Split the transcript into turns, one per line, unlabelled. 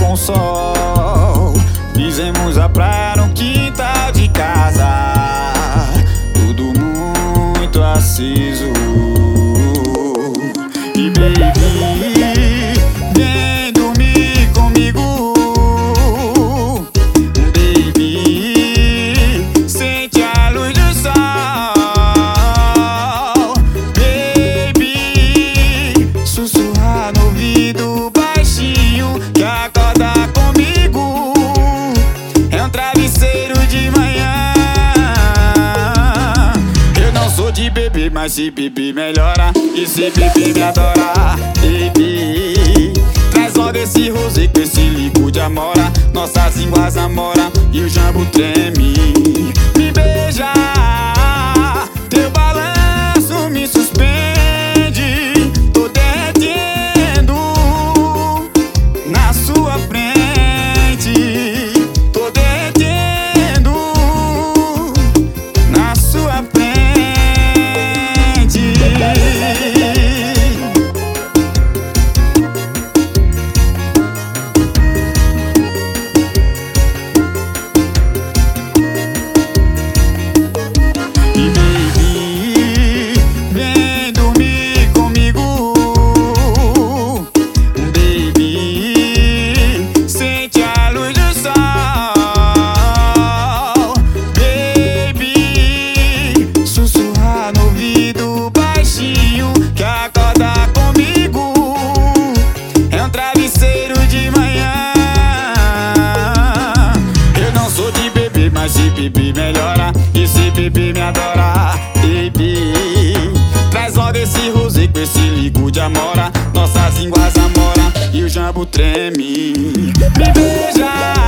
com sol. Fizemos a praia no quintal de casa, tudo muito aceso. E baby, vem dormir comigo. Baby, sente a luz do sol. Baby, sussurra no ouvido baixinho que acorda comigo. É um travesseiro de manhã. Eu não sou de beber, mas se beber melhora. E se beber me adora. Baby, traz logo esse rosé com esse líquido de amora. Nossas línguas namoram e o jambo treme. Me beija, teu balanço me suspende. Tô derretendo na sua frente. Tô derretendo na sua frente. E baby, vem dormir comigo. Baby, sente a luz do sol. Baby, sussurra no ouvido baixinho que acorda comigo. É um travesseiro de manhã. Eu não sou de beber, mas se beber melhora. E se beber me adora. Baby, traz logo esse rosé com esse líquido de amora. Nossas línguas namoram e o jambo treme. Me beija,